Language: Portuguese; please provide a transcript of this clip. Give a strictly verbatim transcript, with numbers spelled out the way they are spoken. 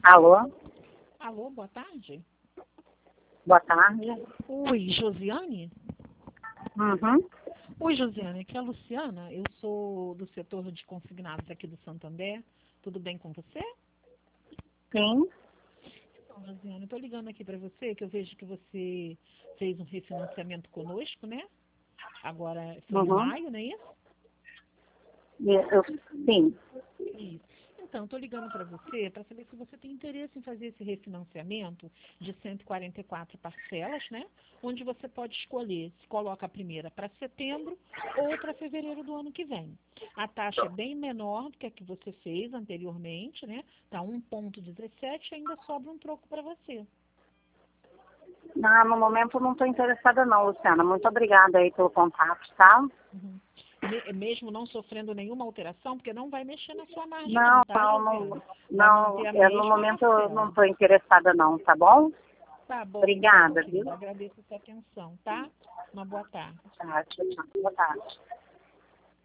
Alô? Alô, boa tarde. Boa tarde. Oi, Josiane? Uhum. Oi, Josiane, aqui é a Luciana. Eu sou do setor de consignados aqui do Santander. Tudo bem com você? Sim. Então, Josiane, eu estou ligando aqui para você, que eu vejo que você fez um refinanciamento conosco, né? Agora foi em Uhum. maio, não é isso? E Eu, sim. Isso. Então, estou ligando para você para saber se você tem interesse em fazer esse refinanciamento de cento e quarenta e quatro parcelas, né? Onde você pode escolher se coloca a primeira para setembro ou para fevereiro do ano que vem. A taxa é bem menor do que a que você fez anteriormente, né? Está um vírgula dezessete e ainda sobra um troco para você. Ah, no momento eu não estou interessada não, Luciana. Muito obrigada aí pelo contato, tá? Uhum. Me- Mesmo não sofrendo nenhuma alteração, porque não vai mexer na sua margem Não, não, tá, não, Josiane? não, Vai não, manter a é, no mesma momento eu não parcela. estou interessada não, tá bom? Tá bom, então, Obrigada, viu? querida. Agradeço a sua atenção, tá? Uma boa tarde. Tá, tchau, tchau. Boa tarde.